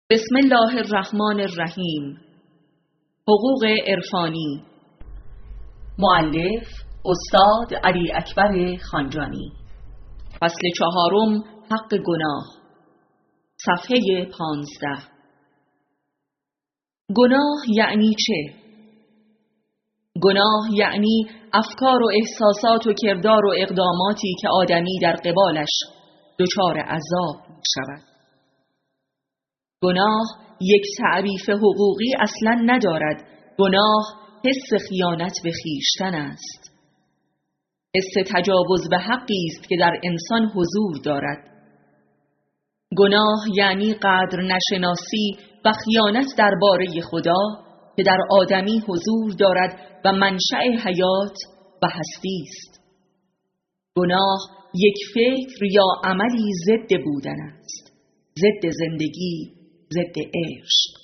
بسم الله الرحمن الرحیم. حقوق عرفانی. مؤلف استاد علی اکبر خانجانی. فصل 4، حق گناه. صفحه 15. گناه یعنی چه؟ گناه یعنی افکار و احساسات و کردار و اقداماتی که آدمی در قبالش دچار عذاب می شود. گناه یک تعریف حقوقی اصلا ندارد. گناه حس خیانت به خویشتن است. حس تجاوز به حقی است که در انسان حضور دارد. گناه یعنی قدر نشناسی و خیانت درباره خدا که در آدمی حضور دارد و منشأ حیات و هستی است. گناه یک فکر یا عملی ضد بودن است، ضد زندگی، ضد عشق.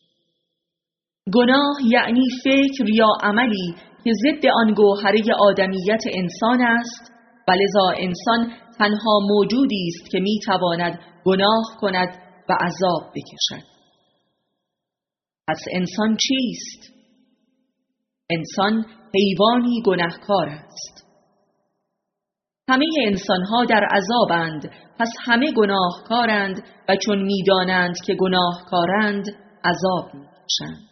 گناه یعنی فکر یا عملی که ضد آن گوهره آدمیت انسان است و لذا انسان تنها موجودی است که میتواند گناه کند و عذاب بکشد. پس انسان چیست؟ انسان حیوانی گناهکار است. همه انسانها در عذابند، پس همه گناهکارند و چون میدانند که گناهکارند عذاب میکشند.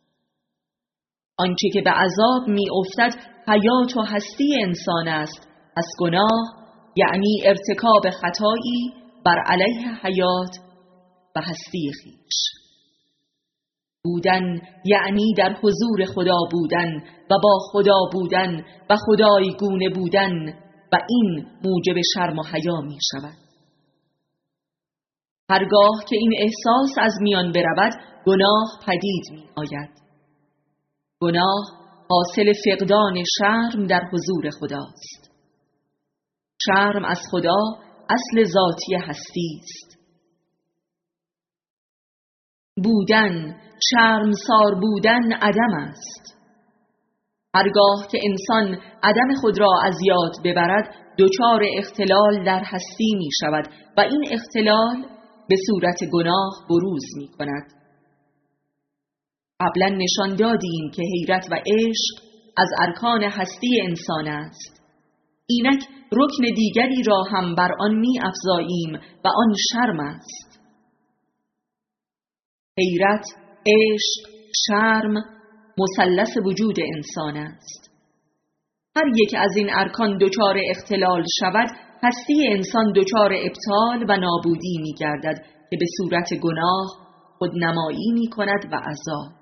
آنچه که به عذاب میافتد حیات و هستی انسان است. پس گناه یعنی ارتکاب خطایی بر علیه حیات و هستی خویش. بودن یعنی در حضور خدا بودن و با خدا بودن و خدای گونه بودن و این موجب شرم و حیا می شود. هرگاه که این احساس از میان برود گناه پدید می آید. گناه حاصل فقدان شرم در حضور خداست. شرم از خدا اصل ذاتی هستی است. بودن، شرمسار بودن عدم است. هرگاه که انسان عدم خود را از یاد ببرد دچار اختلال در هستی می شود و این اختلال به صورت گناه بروز می کند. قبلا نشان دادیم که حیرت و عشق از ارکان هستی انسان است. اینک رکن دیگری را هم بر آن می افزاییم و آن شرم است. حیرت، عشق، شرم مثلث وجود انسان است. هر یک از این ارکان دچار اختلال شود هستی انسان دچار ابطال و نابودی می گردد که به صورت گناه خودنمایی می کند و عذاب.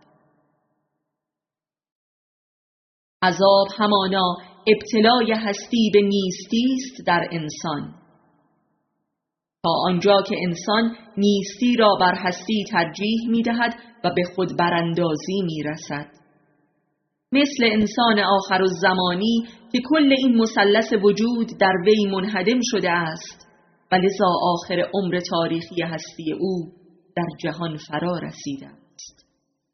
عذاب همانا ابتلای هستی به نیستی است در انسان. تا آنجا که انسان نیستی را بر هستی ترجیح می دهد و به خود براندازی می رسد. مثل انسان آخرالزمانی که کل این مثلث وجود در وی منهدم شده است و لذا آخر عمر تاریخی هستی او در جهان فرا رسیده است.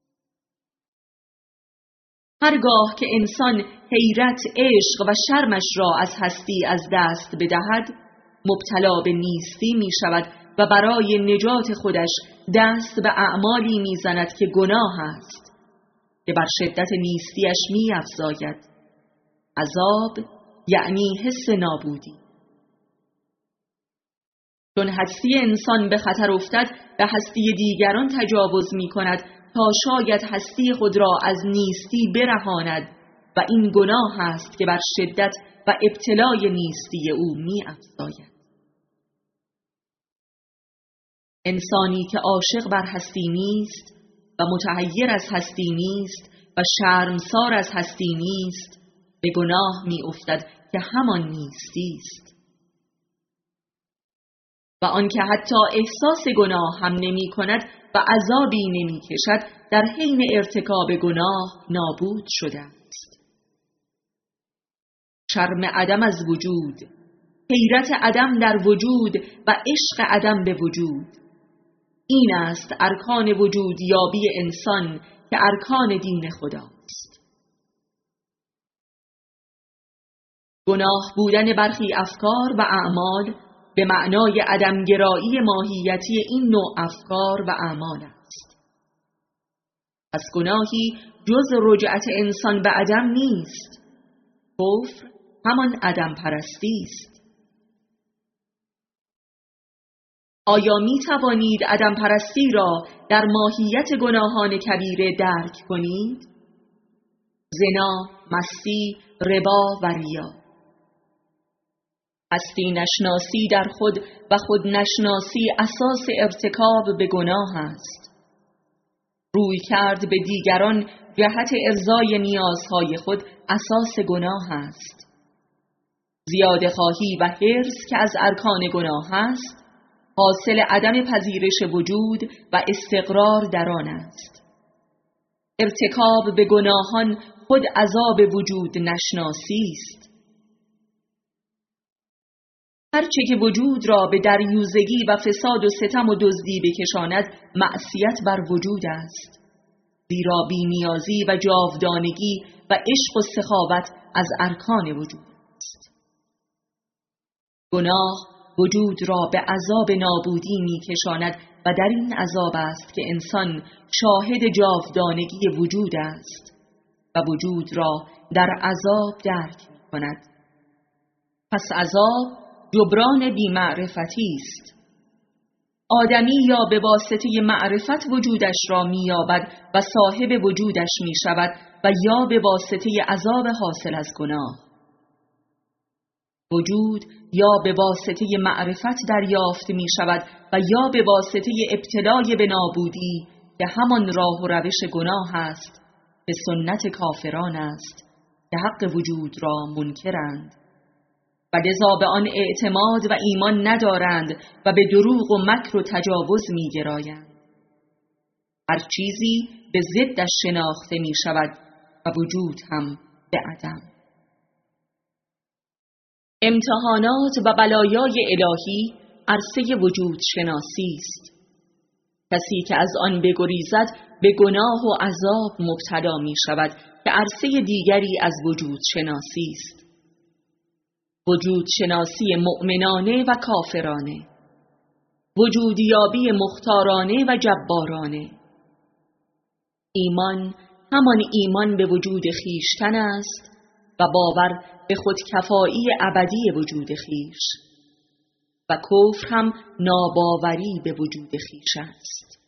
هرگاه که انسان حیرت، عشق و شرمش را از هستی از دست بدهد مبتلا به نیستی می شود و برای نجات خودش دست به اعمالی می زند که گناه است که بر شدت نیستیش می افزاید. عذاب یعنی حس نابودی. چون هستی انسان به خطر افتد به هستی دیگران تجاوز می کند تا شاید هستی خود را از نیستی برهاند و این گناه است که بر شدت و ابتلای نیستی او می افزاید. انسانی که عاشق بر هستی نیست و متحیر از هستی نیست و شرمسار از هستی نیست به گناه می افتد که همان نیستی است. و آنکه حتی احساس گناه هم نمی کند و عذابی نمی کشد در حین ارتکاب گناه نابود شده است. شرم عدم از وجود، حیرت عدم در وجود و عشق عدم به وجود، این است ارکان وجودیابی انسان که ارکان دین خداست. گناه بودن برخی افکار و اعمال به معنای عدمگرایی ماهیتی این نوع افکار و اعمال است. پس گناهی جز رجعت انسان به عدم نیست. کفر همان عدم پرستی است. آیا می توانید عدم پرستی را در ماهیت گناهان کبیره درک کنید؟ زنا، مستی، ربا و ریا. هستی نشناسی در خود و خود نشناسی اساس ارتکاب به گناه است. روی کرد به دیگران جهت ارضای نیازهای خود اساس گناه است. زیاده خواهی و حرص که از ارکان گناه است، حاصل عدم پذیرش وجود و استقرار در آن است. ارتکاب به گناهان خود عذاب وجود نشناسی است. هرچه که وجود را به دریوزگی و فساد و ستم و دزدی بکشاند معصیت بر وجود است، زیرا بی‌نیازی و جاودانگی و عشق و سخاوت از ارکان وجود است. گناه وجود را به عذاب نابودی می‌کشاند و در این عذاب است که انسان شاهد جاودانگی وجود است و وجود را در عذاب درک می‌کند. پس عذاب جبران بی‌معرفتی است. آدمی یا به واسطه معرفت وجودش را می‌یابد و صاحب وجودش می‌شود و یا به واسطه عذاب حاصل از گناه. وجود یا به واسطه معرفت دریافت می‌شود و یا به واسطه ابتلای به نابودی که همان راه و روش گناه است که سنت کافران است که حق وجود را منکرند و لذا به آن اعتماد و ایمان ندارند و به دروغ و مکر و تجاوز می‌گرایند. هر چیزی به ضدش شناخته می شود و وجود هم به عدم. امتحانات و بلایای الهی عرصه وجود شناسی است. کسی که از آن بگریزد به گناه و عذاب مبتلا می شود که عرصه دیگری از وجود شناسی است. وجود شناسی مؤمنانه و کافرانه، وجودیابی مختارانه و جبارانه. ایمان همان ایمان به وجود خویشتن است و باور به خودکفایی ابدی وجود خویش، و کفر هم ناباوری به وجود خویش است.